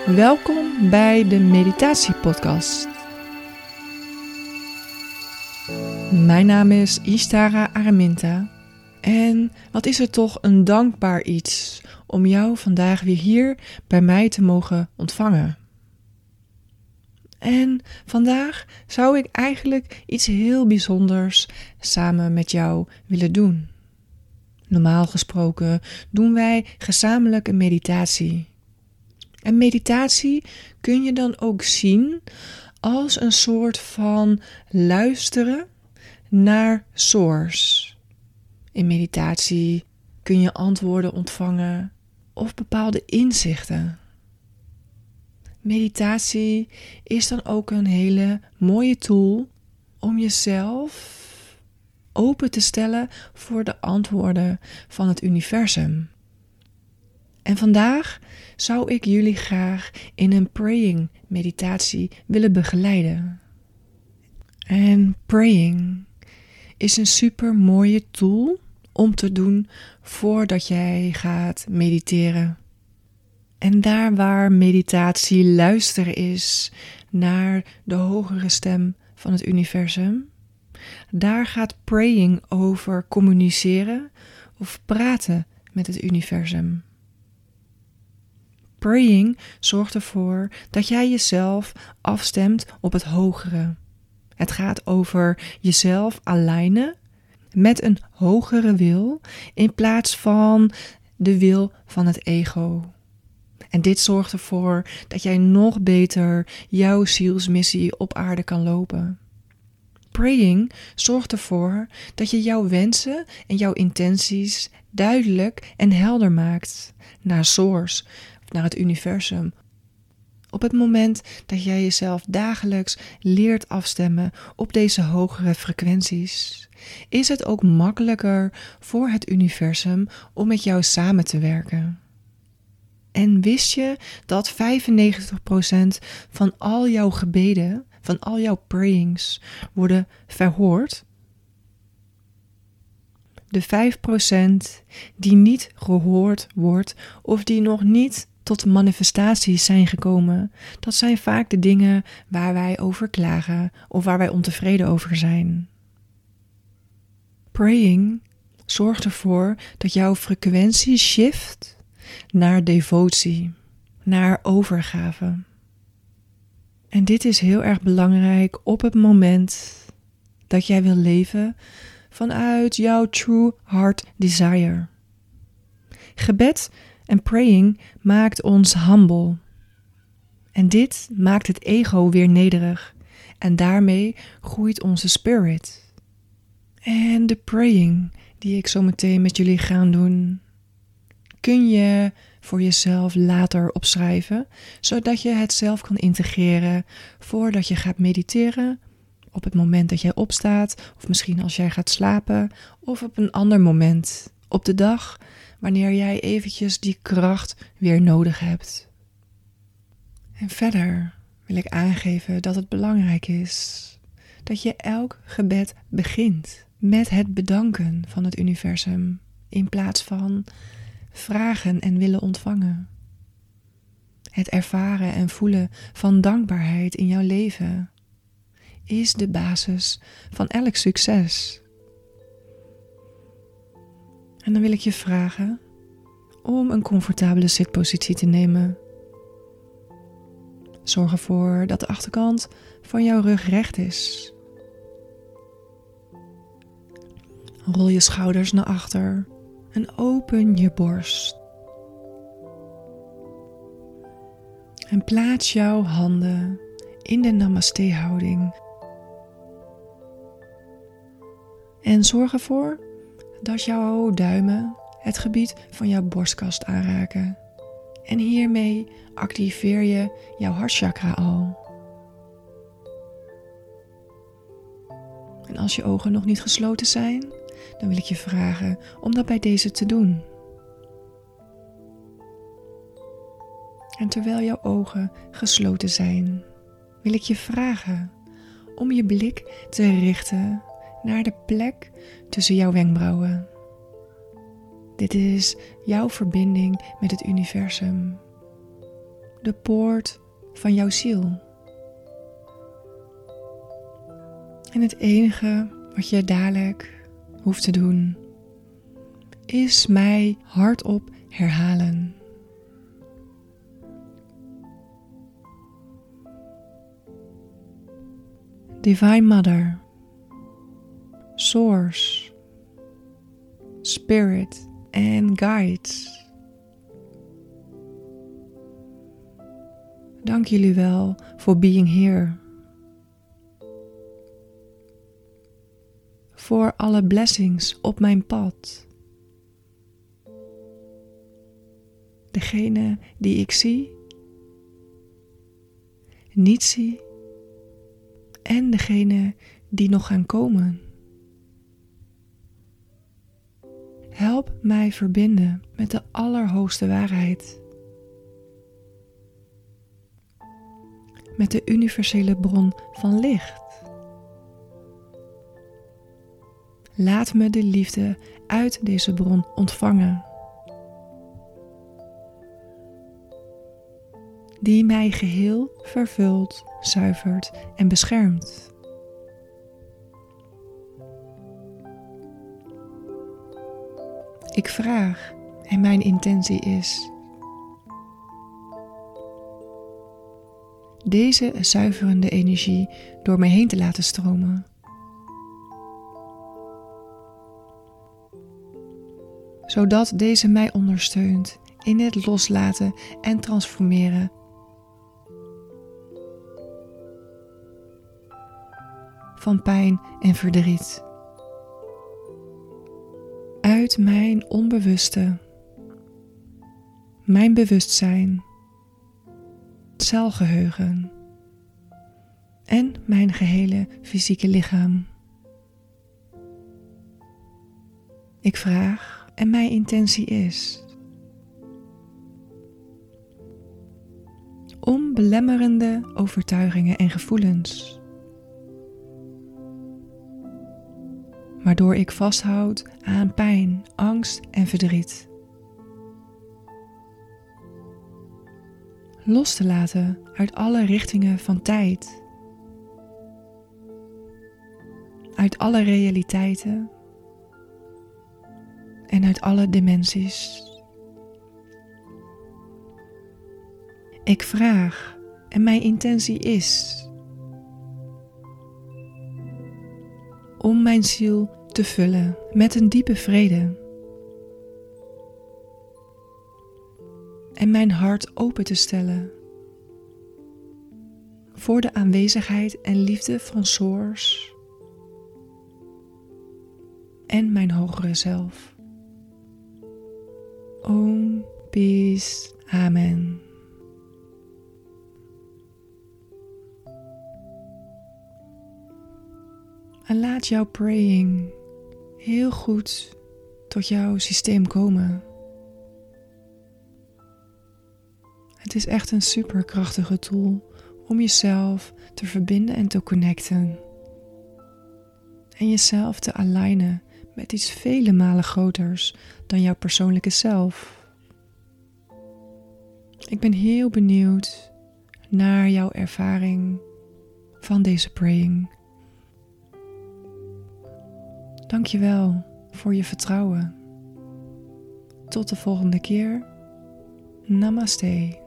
Welkom bij de Meditatiepodcast. Mijn naam is Ishtara Araminta en wat is er toch een dankbaar iets om jou vandaag weer hier bij mij te mogen ontvangen. En vandaag zou ik eigenlijk iets heel bijzonders samen met jou willen doen. Normaal gesproken doen wij gezamenlijk een meditatie. En meditatie kun je dan ook zien als een soort van luisteren naar Source. In meditatie kun je antwoorden ontvangen of bepaalde inzichten. Meditatie is dan ook een hele mooie tool om jezelf open te stellen voor de antwoorden van het universum. En vandaag zou ik jullie graag in een praying meditatie willen begeleiden. En praying is een super mooie tool om te doen voordat jij gaat mediteren. En daar waar meditatie luisteren is naar de hogere stem van het universum, daar gaat praying over communiceren of praten met het universum. Praying zorgt ervoor dat jij jezelf afstemt op het hogere. Het gaat over jezelf alignen met een hogere wil in plaats van de wil van het ego. En dit zorgt ervoor dat jij nog beter jouw zielsmissie op aarde kan lopen. Praying zorgt ervoor dat je jouw wensen en jouw intenties duidelijk en helder maakt naar Source, naar het universum. Op het moment dat jij jezelf dagelijks leert afstemmen op deze hogere frequenties, is het ook makkelijker voor het universum om met jou samen te werken. En wist je dat 95% van al jouw gebeden, van al jouw prayings, worden verhoord? De 5% die niet gehoord wordt of die nog niet tot manifestaties zijn gekomen, dat zijn vaak de dingen waar wij over klagen of waar wij ontevreden over zijn. Praying zorgt ervoor dat jouw frequentie shift naar devotie, naar overgave. En dit is heel erg belangrijk op het moment dat jij wil leven vanuit jouw true heart desire. Gebed en praying maakt ons humble. En dit maakt het ego weer nederig. En daarmee groeit onze spirit. En de praying die ik zo meteen met jullie ga doen, kun je voor jezelf later opschrijven, zodat je het zelf kan integreren voordat je gaat mediteren, op het moment dat jij opstaat, of misschien als jij gaat slapen, of op een ander moment op de dag, wanneer jij eventjes die kracht weer nodig hebt. En verder wil ik aangeven dat het belangrijk is dat je elk gebed begint met het bedanken van het universum, in plaats van vragen en willen ontvangen. Het ervaren en voelen van dankbaarheid in jouw leven is de basis van elk succes. En dan wil ik je vragen om een comfortabele zitpositie te nemen. Zorg ervoor dat de achterkant van jouw rug recht is. Rol je schouders naar achter en open je borst. En plaats jouw handen in de Namaste-houding. En zorg ervoor dat jouw duimen het gebied van jouw borstkast aanraken. En hiermee activeer je jouw hartchakra al. En als je ogen nog niet gesloten zijn, dan wil ik je vragen om dat bij deze te doen. En terwijl jouw ogen gesloten zijn, wil ik je vragen om je blik te richten naar de plek tussen jouw wenkbrauwen. Dit is jouw verbinding met het universum. de poort van jouw ziel. En het enige wat je dadelijk hoeft te doen, is mij hardop herhalen. Divine Mother, Source, Spirit and Guides. Dank jullie wel voor being here. Voor alle blessings op mijn pad. Degene die ik zie, niet zie en degene die nog gaan komen. Help mij verbinden met de allerhoogste waarheid. Met de universele bron van licht. Laat me de liefde uit deze bron ontvangen. Die mij geheel vervult, zuivert en beschermt. Ik vraag en mijn intentie is deze zuiverende energie door mij heen te laten stromen. Zodat deze mij ondersteunt in het loslaten en transformeren van pijn en verdriet. Uit mijn onbewuste, mijn bewustzijn, celgeheugen en mijn gehele fysieke lichaam. Ik vraag en mijn intentie is om belemmerende overtuigingen en gevoelens, waardoor ik vasthoud aan pijn, angst en verdriet, los te laten uit alle richtingen van tijd, uit alle realiteiten en uit alle dimensies. Ik vraag en mijn intentie is om mijn ziel te vullen met een diepe vrede en mijn hart open te stellen voor de aanwezigheid en liefde van Source en mijn hogere zelf. Om, peace, amen. En laat jouw praying heel goed tot jouw systeem komen. Het is echt een superkrachtige tool om jezelf te verbinden en te connecten. En jezelf te alignen met iets vele malen groters dan jouw persoonlijke zelf. Ik ben heel benieuwd naar jouw ervaring van deze praying. Dankjewel voor je vertrouwen. Tot de volgende keer. Namaste.